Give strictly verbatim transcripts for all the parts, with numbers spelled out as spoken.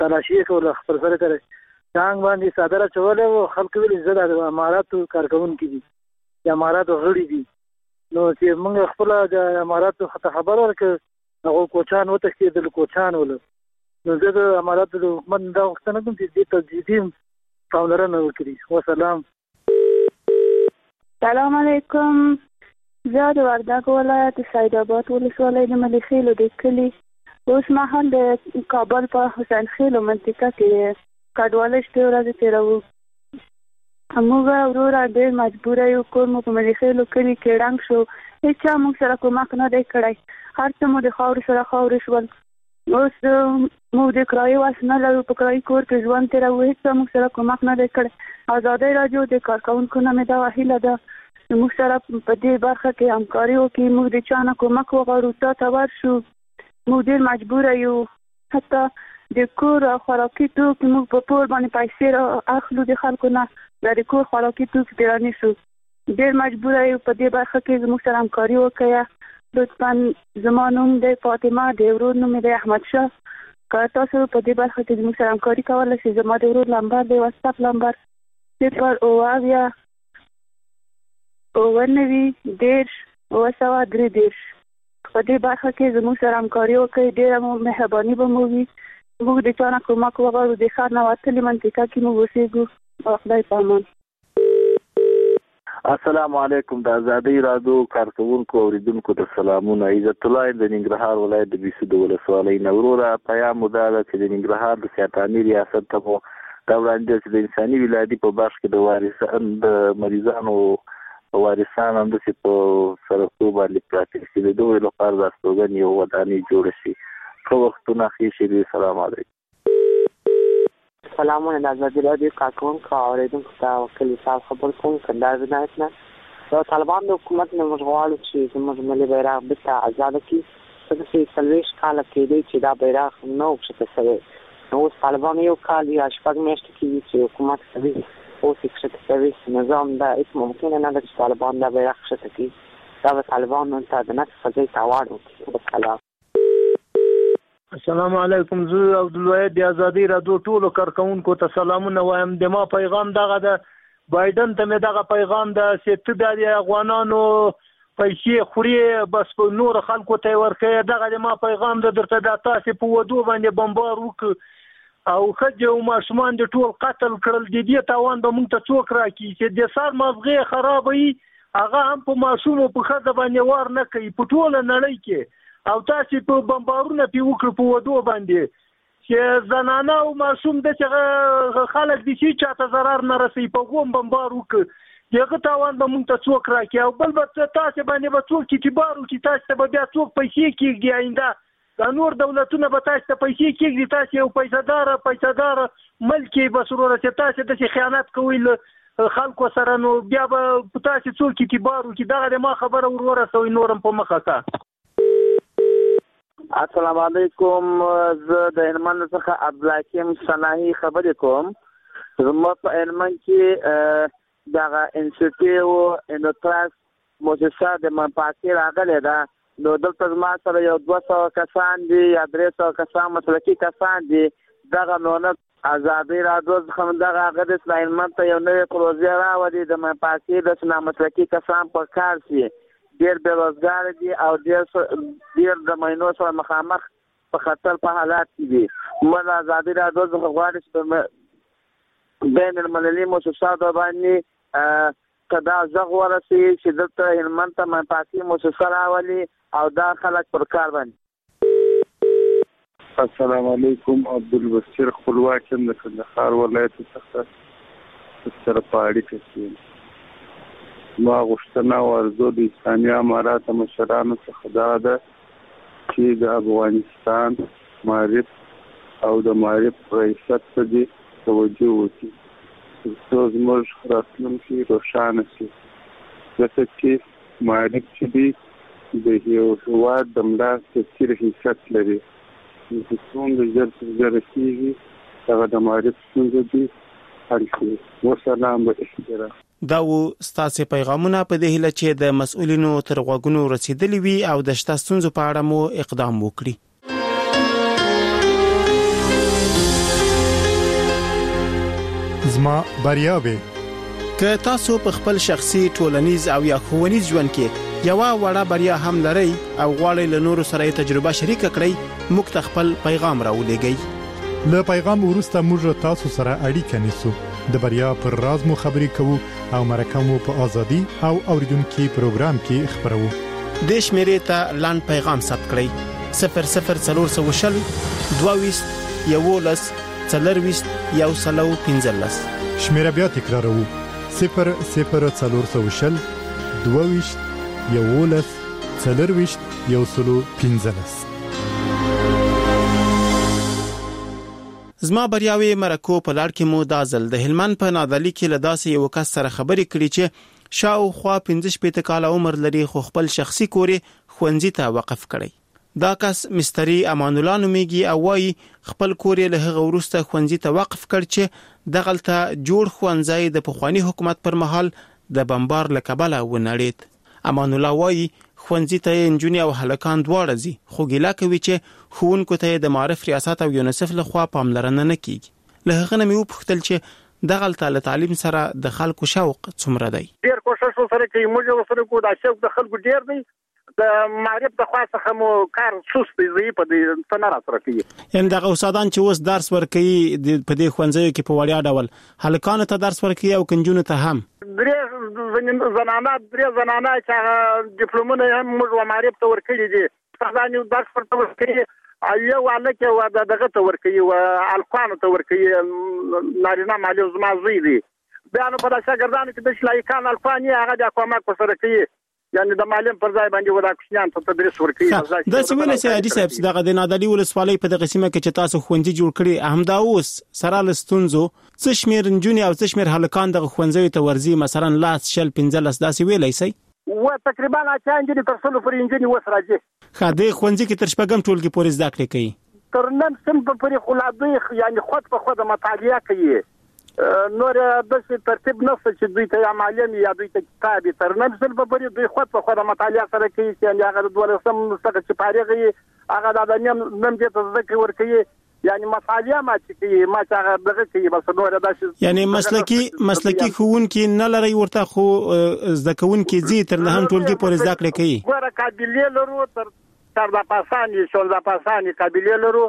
تلاشي کوله خپل سره کړی څنګه باندې صادره چولې او خلک ویل زه د اماراتو کارکونکي دي د اماراتو غړي دي نو چې موږ خپل د اماراتو خبر ورکړ هغه کوچان وته چې د کوچان ول نو زه د اماراتو د حکومت دا وختنه کوم چې د تجدید پاملرنه وکړي. والسلام. سلام علیکم. زه د وردګ ولایت سید آباد ولسوالۍ د ملخیلو د کلی اوس مهال د کابل په حسین خیلو منطقه کې کډواله شپې ورځې تېروو. موږ وروره ډېر مجبوره یو، کور مو په ملخیلو کلي کې ړنګ شو، هېچا موږ سره کومک نه دی کړی، هر څه مو د خاورې سره خاورې شول. اوس موږ د کرایې وس نه لرو، په کرایي کور کې ژوند تېروو، هېڅ موږ سره کومک نه دی کړی. ازادۍ راډیو د کارکوونکو نه مې دا هیله ده موږ سره په دې برخه کې همکاري وکړي، موږ د چا نه کومک وغواړو، تا ته ورشو. موږ ډېر مجبوره یو، حتی د کور خوراکي توکي موږ په پور باندې پیسې اخلو د خلکو نه، د کور خوراکي توکي پرې رانیسو. ډېر مجبوره یو، په دې برخه کې زموږ سره همکاري وکړئ. لطفا زما نوم دی فاطمه، د ورور نوم دی احمد شاه. که تاسو په دې برخه کې زموږ سره همکاري کولی شئ، زما د ورور نمبر دی واتساپ نمبر صفر اوه اویا اوه نوي دېرش اوه سوه درې دېرش. په دې برخه کې زموږ سره همکاري وکړئ، ډېره مو مهرباني به مو وي. موږ د چا نه کومک وغواړو، د ښار نه وتلې منطقه کې موږ اوسېږو. خدای په امان. السلام علیکم. د ازادۍ راډیو کارکوونکو اوریدونکو ته سلامونه. عزت الله د ننګرهار ولایت د بیسو د ولسوالۍ نه وروره پیام مو دا ده چې د ننګرهار د سیاتاني ریاست ته مو دا وړاندې چې د انساني ولادي په بخش کې د وارثان د مریضانو وارثان هم داسې په سړکو باندې پراته شي، د دوی لپاره د استوګنې یو ودانۍ جوړه شي. ښه وختونه ښې شي. السلام علیکم. سلامونه. د ازادۍ راډیو کارکوونکو او اوریدونکو ته وکیل صاحب خبر کوم کندهار ولایت نه. د طالبان د حکومت نه موږ غواړو چې زموږ ملي بیرغ بیرته ازاده کړي. څه چې څلوېښت کاله کېدی چې دا بیرغ نه و کښته شوی، نو اوس طالبان یو کال یا شپږ میاشتې کېږي چې حکومت کوي، اوس یې کښته کوي. نظام دا هېڅ ممکنه نه ده چې طالبان دا بیرغ کښته کړي. دا به طالبانو ته د نقص فضای تاوان وکړي. وسلام. السلام علیکم. زه عبدالواحد د ازادۍ راډیو ټولو کارکوونکو ته سلامونه وایم. د ما پیغام دغه ده، بایدن ته مې دغه پیغام ده چې ته د افغانانو پیسې خوري، بس په نور خلکو ته یې ورکوي. دغه د ما پیغام ده درته، دا تاسې په ودو باندې بمبار وکړو او ښځې او ماشومان د ټول قتل کړل. د دې تاوان به موږ ته څوک راکړي چې د سر مغزې خرابوي، هغه هم په ماشوم او په ښځه باندې وار نه کوي په ټوله نړۍ کې. او تاسې په بمبارونه پې وکړو په ودو باندې چې زنانه او ماشوم داسې خلک دي چې چاته ضرر نه رسوي، په هغو هم بمبار وکړو. د هغه تاوان به موږ ته څوک راکړي؟ او بل به تاسې باندې به څوک اعتبار وکړي؟ تاسې ته به بیا څوک پیسې کېږدي؟ آینده دا نور دولتونه به تاسې ته پیسې کېږدي؟ تاسې یو پیسهداره پیسهداره ملک یې بس وروره چې تاسې داسې خیانت کوئ له خلکو سره، نو بیا به تاسې څوک اعتبار وکړي؟ دغه د ما خبره ور ورسوئ، نور هم په مخه که. السلام علیکم. زه د هلمند څخه عبدالحکیم صناحي خبرې کوم. زموږ په هلمند کې دغه انسټیټیو انډوټراس مؤسسه د منفعتي راغلې ده، نو دلته زما سره یو دوه سوه کسان دي یا درې سوه کسان مسلکي کسان دي. دغه نونه ازادۍ راډیو څخه دغه هغه د هلمند ته یو نوې پروژې راولي د منفعتي د مسلکي کسان په کار شي. ډېر بېروزګار دي او ډېر د مینو سره مخامخ په خطر په حالات کې دي. موږ د ازادۍ راډیو څخه غواړو چې بین المللي مؤسساتو باندې که دا غږ ورسوي چې دلته هلمند ته منفعتي مؤسسه راولي او دا خلک پر کار باندې. السلام علیکم. عبدالبصیر خپلواک یم د کندهار ولایت څخه سره په اړیکه کې. ما غوښتنه او ارزو د اسلامي اماراتو مشرانو څخه دا ده چې د افغانستان معرف او د معرف ریاست ته دې توجه وکړي تر څو زموږ راتلونکي روښانه شي، ځکه چې معرف چې دی د یو هېواد د ملا تفسیر حیثیت لري. چې څومره ژر تر ژره کېږي هغه د معرف ستونزه دي حل کړي. وسلام به احترام. دا و ستاسې پیغامونه په دې هیله چې د مسؤلینو تر غوږونو رسیدلی وي او د شته ستونزو په اړه مو اقدام وکړي. زما بریاوي. که تاسو په خپل شخصي ټولنیز او یا ښوونیز ژوند کې یو وړه بریا هم لرئ او غواړئ له نورو سره تجربه شریک کړئ، موږ ته خپل پیغام راولېږئ. له پیغام وروسته موږ تاسو سره اړیکه نیسو، د بریا پر راز مو خبرې کوو او مرکه مو په ازادي او اوریدونکو پروګرام کې خبرو. د شمیرې ته لاند پیغام ثبت کړئ: صفر صفر څلور سوه شل دوه ویشت یولس څلرویشت یو سلو پنځلس. شمیره بیا تکراروو: صفر صفر څلور سوه شل دوه ویشت یولس څلرویشت یو سلو پنځلس. زما بریاوي مرکو په لړ کې مو دا ځل د هلمند په نادعلي کې له داسې یو کس سره خبرې کړې چې شاوخوا پنځه شپېته کاله عمر لري، خو خپل شخصي کور ښوونځي ته وقف کړی. دا کس مستری امان الله نومیږي او وايي خپل کور له هغه وروسته ښوونځي ته وقف کړ چې دغلته جوړ ښوونځی د پخوانی حکومت پر مهال د بمبار له کبله ونړید. امان الله وايي ښوونځي ته نجونې او هلکان دواړه ځي، خو ګیله کوي چې ښوونکو ته د معارف ریاست او یونیسف لخوا پاملرنه نه کیږي. له هغه نه مې وپوښتل چې دغلته له تعلیم سره د خلکو شوق څومره دی. ډېر کوشش وسره کوي، موږ وسره کوو، دا شوق د خلکو ډېر دی. د معرفت د خاصه خمو کار سست دی په دې څنګه سره کوي. یعنی دغه استادان چې اوس درس ورکوي په دې ښوونځیو کې په وړیا ډول هلکانو ته درس ورکوي او کنجونو ته هم. درې زنانه درې زنانه چې ډیپلومونه هم موږ معرفت ته ورکړي دي، ځان یو درس ورته ورکړي، یو الکه و دغه ته ورکړي او الکانو ته ورکړي، نارینه مالي زما زوی دي. بیا نو په داسې ګردانو کې د شلایکان الکانی هغه د کومک سره کوي، یعنی د معلم پر ځای باندې ودا کوشنیان ته تدریس ورکوي. د سویل سي حدیث صاحب دغه د نادعلي ولسوالۍ په دغه سیمه کې چې تاسو ښوونځي جوړ کړي، همدا اوس سره لستونزو څه شمیر نجونې او څه شمیر هلکان دغه ښوونځیو ته ورځي، مثلا لاس شل پنځلس داسې ویلی سي؟ و تقریبا اته انجنې تر سلو پورې انجنې اوس راځي. ښه، د ښوونځي کې تر شپږم ټولګي پورې زده کړې کوي؟ تر نن صنف پورې خو لا دوی یعنی خود په خود مطالعه کوي، نور داسې ترتیب نشته چې دوی ته یا معلم یا دوی ته کتاب تر نن صنف پورې دوی خود په خود مطالعه سره کوي، چې هغه د دولسم څخه چې فارغ وي هغه د نیم نیم دې ته ذکر ورکوي، یعنی مطالعه ما چې کوي ما چې هغه دغه کوي، بس نور داسې یعنی مسلکی مسلکی ښوونکي نه لري ورته، خو زده کوونکي زی تر نهم ټولګي پورې زده کړې کوي. ګوره قابلیت لرو تر تر د پاسانی شول د پاسانی قابلیت لرو،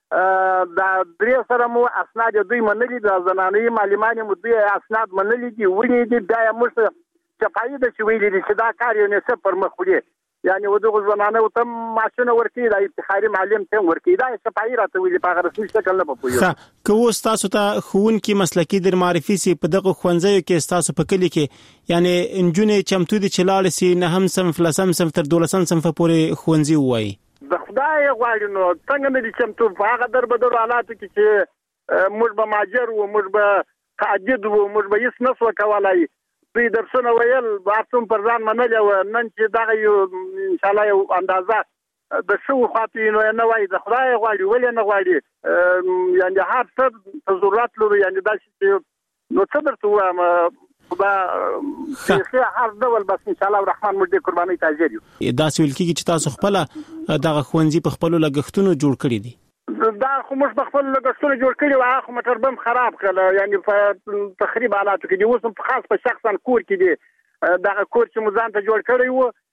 دا درې سره مو اسناد دوی منلي، د زنانې معلمان مو دوی اسناد منلي دي، ونی دي بیا موږ چې فائدہ چې ویلي دي چې دا کار یې نه پر مخ وړي، یعنی ودغه زنانه ته ماشونه ورکړي، دا افتخاري معلم ته ورکړي، دا څه فائدہ ته ویلي په رسمي شکل نه پوهیږي. ښه، که اوس تاسو ته ښوونکي مسلکي در معرفي سي په دغه ښوونځیو کې تاسو په کلي کې، یعنی نجونې چمتو دي چې لاړې سي نهم صنف لسم صنف تر دولسم صنف پورې ښوونځي ووایي؟ د خدای غواړي نو څنګه نه دي چمتو په هغه در بدلو حالاتو کې چې موږ به ماجر وو، موږ به قاعد وو، موږ به هیڅ نسو کولای، دوی درسونه ویل بارتون پر ځان منل، او نن چې دغه یو انشاءالله یو اندازه د شو خاطر نو نه وای، د خدای غواړي ولې نه غواړي، یعنی هر څه ضرورت لري، یعنی دا چې نو څه درته وایم خدا خیر هر ډول، بس ان شاء الله الرحمن موږ د قرباني تاجر یو. دا سویل کیږي چې تاسو خپل دغه ښوونځي په خپل لګښتونو جوړ کړی دي؟ دا خو موږ په خپل لګښتونو جوړ کړی و، هغه موټر بم خراب کړل، یعنی په تخریب حالاتو کې دي، اوس په خاص په شخصا کور کې دي، دغه کور چې مو ځان ته جوړ کړی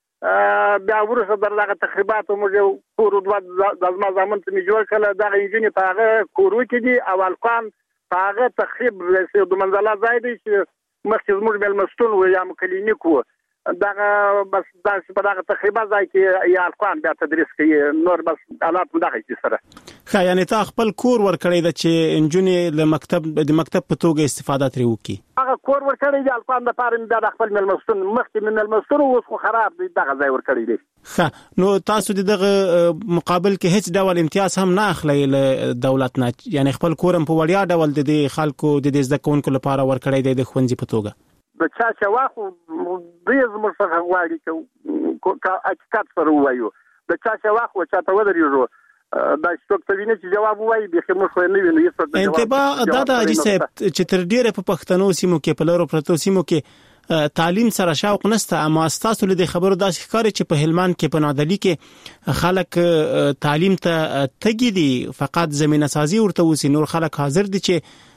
و، بیا ورسره دغه تخریبات موږ کور دوه د ازما زمون ته جوړ کړل، دغه انجنې په هغه کورو کې دي، او الکان په هغه تخریب د منځله ځای دی چې مخکې زموږ مېلمستون و یا کلینیک و، دغه بس داسې په دغه تقریبا ځای کې یا الکان بیا تدریس کوي، نور بس حالات په دغه کې سره. ښه، یعنی تا خپل کور ورکړی ده چې نجونې له مکتب د مکتب په توګه استفاده ترې وکړي؟ هغه کور ورکړی دی الکان دپاره مې بیا د خپل مېلمستون مخکې مې مېلمستون اوس خو خراب دی، دغه ځای ورکړی دی. ښه، نو تاسو د دغه مقابل کې هیڅ ډول امتیاز هم نه اخلئ له دولت نه، یعنی خپل کور هم په وړیا ډول د دې خلکو د دې زده کوونکو لپاره ورکړی دی د ښوونځي په توګه؟ د چا چې واخو دوی زموږ څخه غواړي چې حقیقت سره ووایو، د چا چې واخو چا ته ودرېږو، دا څوک ته ویني چې جواب ووایي، بیخي موږ خو نه وینو هېڅ ته انتباه دا ده حاجي صاحب چې تر ډېره په پښتنو سیمو کې په لرو پرتو سیمو کې تعلیم سره شوق نشته، اما ستاسو له دې خبرو داسې ښکاري چې په هلمند کې په نادعلي کې خلک تعلیم ته تږي دي، فقط زمینه سازي ورته وسي، نور خلک حاضر دي چې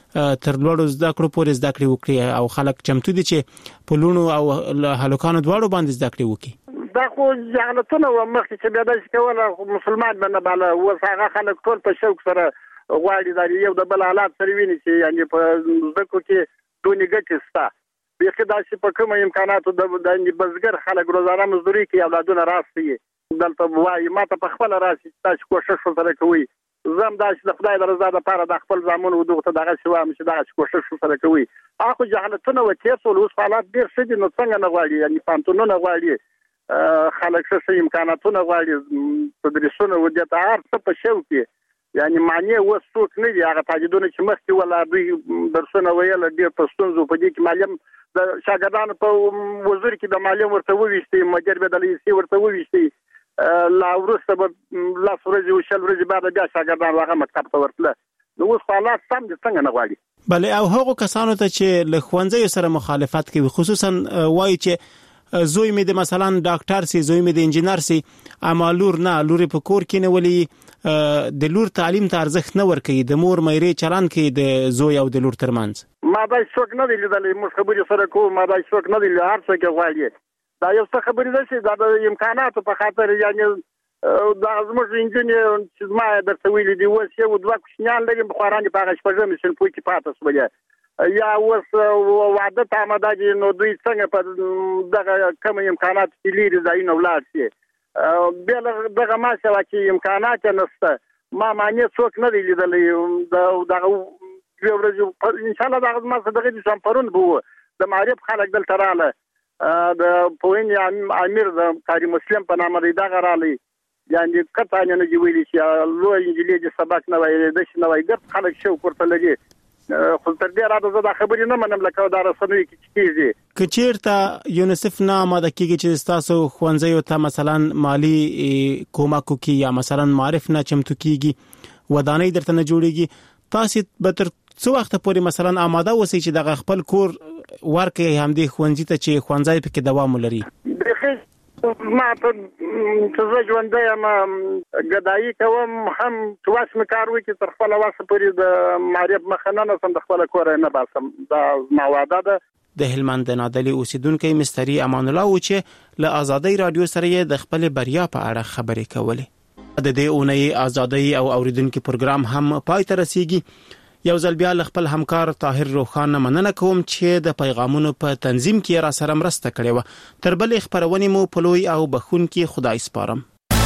تر لوړو زده کړو پورې زده کړې وکړي او خلک چمتو دي چې په لونو او هلکانو دواړو باندې زده کړې وکړي. دا خو جهالتونه و مخکې چې بیا داسې کوله مسلمان به نه باله اوس هغه خلک ټول په شوق سره غواړي دا یو د بل حالات سره ویني چې یعنې په زده کړو کې دونې ګټې شته. بیخي داسې په کومه امکاناتو د بزګر خلک روزانه مزدوري کوي اولادونه راسي دلته وایي ما ته په خپله راسي تاسو کوښښ ورسره کوئ. زه هم داسې د خدای د رضا دپاره د خپل زامنو دغو ته دغسې وایم چې دغسې کوښښ ورسره کوئ. هغه خو جهالتونه و تېر شول اوس حالات ډېر ښه دي نو څنګه نه غواړي یعنې پوهنتونونه غواړي خلک ښه ښه امکاناتونه غواړي تدریسونه و دې ته هر څه په شوق کې یعنې معنی اوس څوک نه دي هغه تاجدونه چې مخکې ولا دوی درسونه ویل ډېر په ستونزو په دې کې معلم د شاګردانو په وزیر کې د معلم ورته وویشتي مدیر به د لیسې ورته وویشتي لا وروسته به لس ورځې او شل ورځې بعد بیا شاګردان هغه مکتب ته ورتله. نو اوس حالات سم دي څنګه نه غواړي. بله او هغو کسانو ته چې له ښوونځیو سره مخالفت کوي خصوصا وایي چې زوی مې د مثلا ډاکټر سي زوی مې د انجینر سي اما لور نه لور په کور کې نه ولي د لور تعلیم ته ارزښت نه ورکوي د مور مېرې چلان کوي د زوی او د لور ترمنځ. ما دا څوک نه دی لیدلی موږ خبرې سره کوو ما دا څوک نه دی لیدلی هر څوک غواړي دا یو څه خبرې ده چې دا د امکاناتو په خاطر یعنې دا زموږ انجینر چې زما درته ویلي دي اوس یو دوه کوچنیان لري بخاران دي په هغه شپږمې صنفو کې پاته شولې یا اوس واده ته آماده دي نو دوی څنګه په دغه کم امکاناتو کې لري ځایونه ولاړ شي بیا دغه ما سوا چې امکانات نشته ما معنی څوک نه دی لیدلی دغه یو ورځ انشاءالله دغه زما څه دغه دي پرون به و د معرف خلک دلته راغله د پوهنې امیر د قاري مسلم په نامه دی دغه رالی یعنې قطعا نه دي ویلي چې لویه نجلۍ دې سبق نه وایي داسې نه وایي ګرد خلک شوق ورته لري خو تر دې راته زه دا خبرې نه منم لکه دا رسنیو کې چې کېږي. که چېرته یونیسف نه آماده کېږي چې ستاسو ښوونځیو ته مثلا مالي کومک وکړي یا مثلا معرف نه چمتو کېږي ودانۍ درته نه جوړېږي تاسې به تر څو وخته پورې مثلا آماده اوسئ چې دغه خپل کور ورکړئ همدې ښوونځي ته چې ښوونځی پکې دوام ولري؟ ما په چې زه ژوندی یم ګدایي کوم هم چې وس مې کار وکړي تر خپله وسه پورې د معرف مخه نه نسم د خپله کوره نه باسم دا زما وعده ده. د هلمند د نادلي اوسیدونکی مستري امان الله و چې له آزادۍ راډیو سره یې د خپلې بریا په اړه خبرې کولې. د دې اونۍ آزادۍ او اوریدونکو پروګرام هم پای ته رسیږي. یو ځل بیا له خپل همکار طاهر روخان مننه کوم چې د پیغامونو په تنظیم کې را سره مرسته کړې و. تر بلې خبرونې مو په لوی او بخونکي خدای سپارم.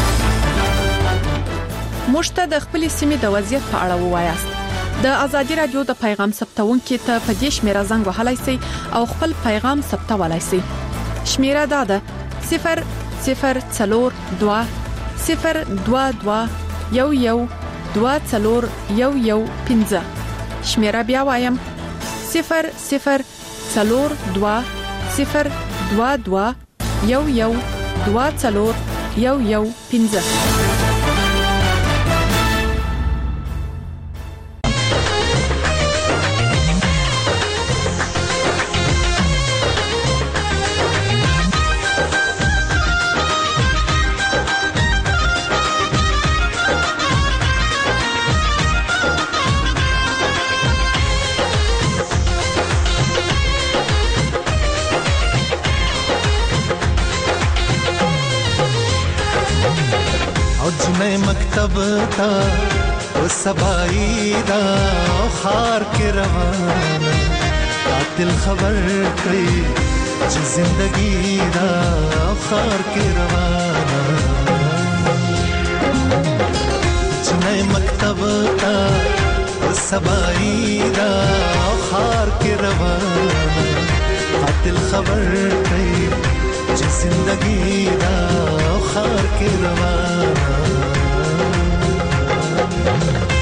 مشته د خپل سیمې د وضعیت په اړه ووایاست. د ازادي رادیو د پیغام ثبتونکو ته په دې شمیره زنګ وهلای شئ او خپل پیغام ثبتولای شئ. شمیره دا ده صفر صفر څلور دوه صفر دوه دوه یو یو دوه څلور یو یو پنځه. شمیره بیا وایم صفر صفر څلور دوه صفر دوه دوه یو یو دوه څلور یو یو پنځه. مکتب تا او سبایی دا خار کے روانہ قاتل خبر کړي چې زندگی دا خار کے روانہ جنې مکتب تا او سبایی دا خار کے روانہ قاتل خبر کړي چې زندگی دا خار کے روانہ